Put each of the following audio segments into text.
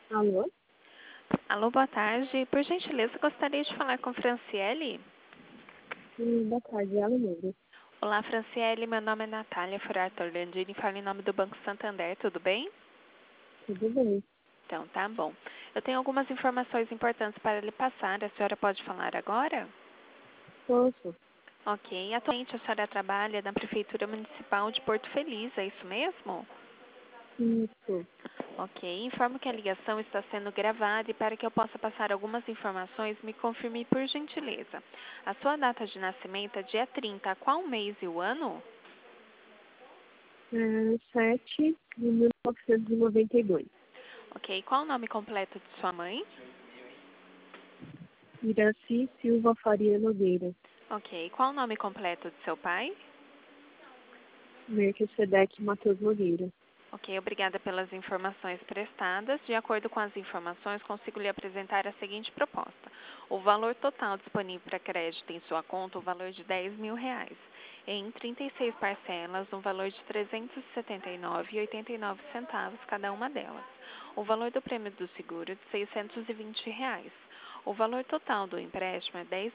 Alô? Alô, boa tarde. Por gentileza, gostaria de falar com Franciele. Boa tarde, ela mesmo. Olá, Franciele. Meu nome é Natália Furato Orlandini. Falo em nome do Banco Santander. Tudo bem? Tudo bem? Então, tá bom. Eu tenho algumas informações importantes para lhe passar. A senhora pode falar agora? Posso? Ok. Atualmente, a senhora trabalha na Prefeitura Municipal de Porto Feliz. É isso mesmo? Isso. Ok. Informo que a ligação está sendo gravada e para que eu possa passar algumas informações, me confirme por gentileza. A sua data de nascimento é dia 30. Qual mês e o ano? 7 de 1992. Ok. Qual o nome completo de sua mãe? Iraci Silva Faria Nogueira. Ok. Qual o nome completo de seu pai? Melquisedeque Matheus Nogueira. Ok. Obrigada pelas informações prestadas. De acordo com as informações, consigo lhe apresentar a seguinte proposta. O valor total disponível para crédito em sua conta, o valor de R$ 10.000, em 36 parcelas, no valor de R$ 379,89 cada uma delas. O valor do prêmio do seguro de R$ 620. O valor total do empréstimo é R$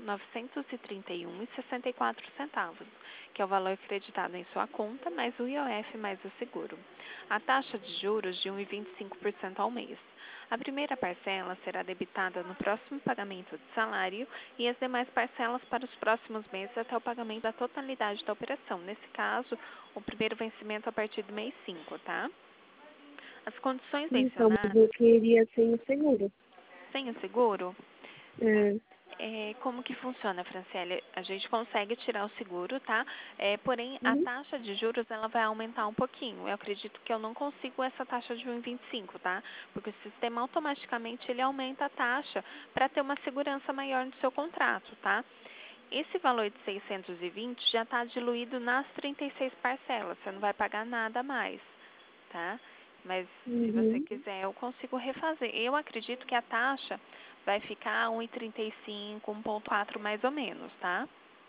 10.931,64, que é o valor acreditado em sua conta, mais o IOF mais o seguro. A taxa de juros de 1,25% ao mês. A primeira parcela será debitada no próximo pagamento de salário e as demais parcelas para os próximos meses até o pagamento da totalidade da operação. Nesse caso, o primeiro vencimento a partir do mês 5, tá? As condições Então, mas mencionadas, eu queria sem o seguro. sem o seguro, É. como que funciona, Franciele? A gente consegue tirar o seguro, tá? Porém, a Uhum. taxa de juros ela vai aumentar um pouquinho. Eu acredito que eu não consigo essa taxa de 1,25, tá? Porque o sistema automaticamente ele aumenta a taxa para ter uma segurança maior no seu contrato, tá? Esse valor de 620 já está diluído nas 36 parcelas. Você não vai pagar nada a mais, tá? Mas se você Uhum. quiser, eu consigo refazer. Eu acredito que a taxa vai ficar 1,35, 1,4 mais ou menos, tá?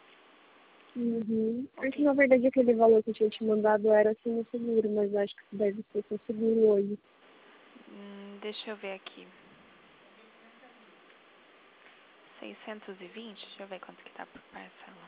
Uhum. É que, Ok. na verdade, aquele valor que eu tinha te mandado era sem o seguro, mas acho que deve ser com seguro hoje. Deixa eu ver aqui. 620, deixa eu ver quanto que tá por parcela.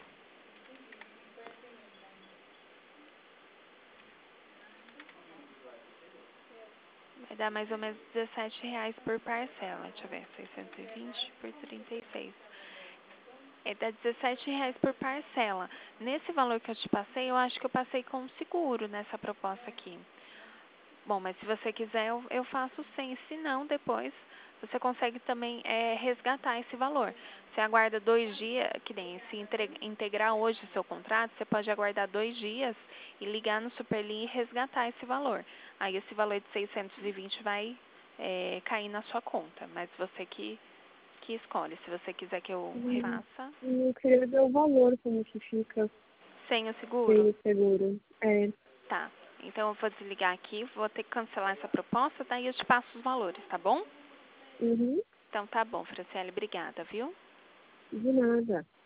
Vai dar mais ou menos R$ 17 por parcela. Deixa eu ver, 620 por 36. Dá R$ 17 por parcela. Nesse valor que eu te passei, eu acho que eu passei com seguro nessa proposta aqui. Bom, mas se você quiser, eu faço sem. Se não, depois você consegue também resgatar esse valor. Você aguarda 2 dias, que nem se integrar hoje o seu contrato, você pode aguardar 2 dias e ligar no Superli e resgatar esse valor. Aí esse valor de 620 vai cair na sua conta, mas você que escolhe. Se você quiser que eu Uhum. refaça Eu queria ver o valor, como que fica sem o sem seguro, o seguro. É. tá. Então eu vou desligar aqui, vou ter que cancelar essa proposta, daí eu te passo os valores, tá bom? Uhum. Então tá bom, Franciele, obrigada, viu? De nada.